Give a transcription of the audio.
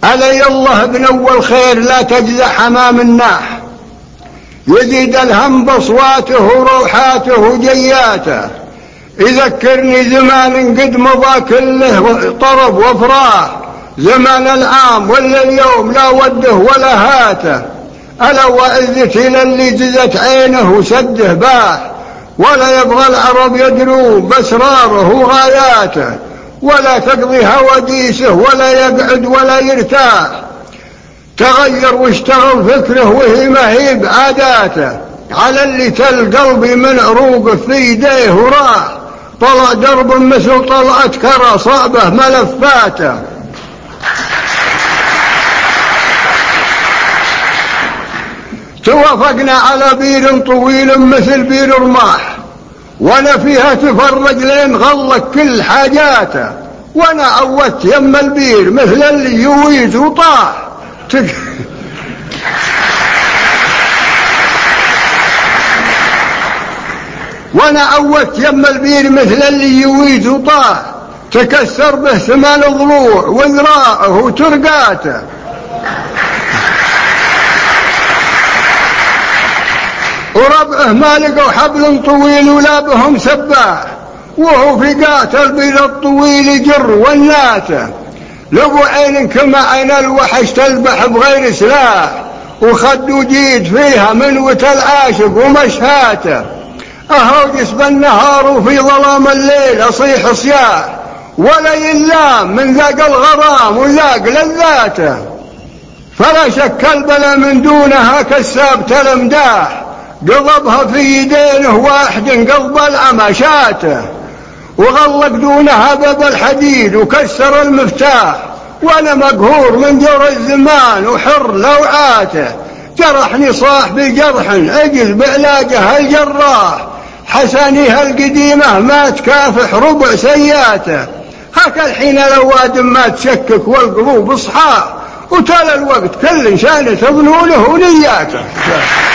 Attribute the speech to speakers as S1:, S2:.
S1: علي الله بنو الخير لا تجزع حمام الناح، يزيد الهم بصواته وروحاته وجياته، يذكرني زمان قد مضى كله طرب وافراح، زمان العام ولا اليوم لا وده ولا هاته، ألا وعزتي للي جزت عينه وسده باح، ولا يبغى العرب يدروا بأسراره وغاياته، ولا تقضي هواديسه ولا يقعد ولا يرتاح، تغير واشتغل فكره وهي مهيب عاداته، على اللي تل قلبي من عروقه في يديه وراح، طلع درب مثل طلعة كرى صعبه ملفاته. توافقنا على بير طويل مثل بير رماح، وانا فيها تفرق لين غلق كل حاجاته، وانا عودت يم البير مثل اللي يويز وطاح وانا عودت يم البير مثل اللي يويز وطاح، تكسر به 8 ضلوع وذراعه وترقاته، وربعه ما لقوا حبل طويل ولا بهم سباح، وهو في قات البير الطويل يجر وناته، لقوا عين كما عين الوحش تذبح بغير سلاح، وخدوا جيد فيها من وتل عاشق ومشهاته، أهوجس بالنهار وفي ظلام الليل أصيح صياح، ولا يلام من ذاق الغرام وذاق لذاته، فلا شك البلا من دونها كساب تلمداح، قضبها في يدينه واحد قضب العمشاته، وغلق دونها باب الحديد وكسر المفتاح، وانا مقهور من جور الزمان وحر لوعاته، جرحني صاحبي جرح اجل بعلاجه الجراح، حسنيها القديمه ما تكافح ربع سياته، هك الحين الأواد ما تشكك والقلوب صحاح، وتلا الوقت كل شان تظنونه ونياته.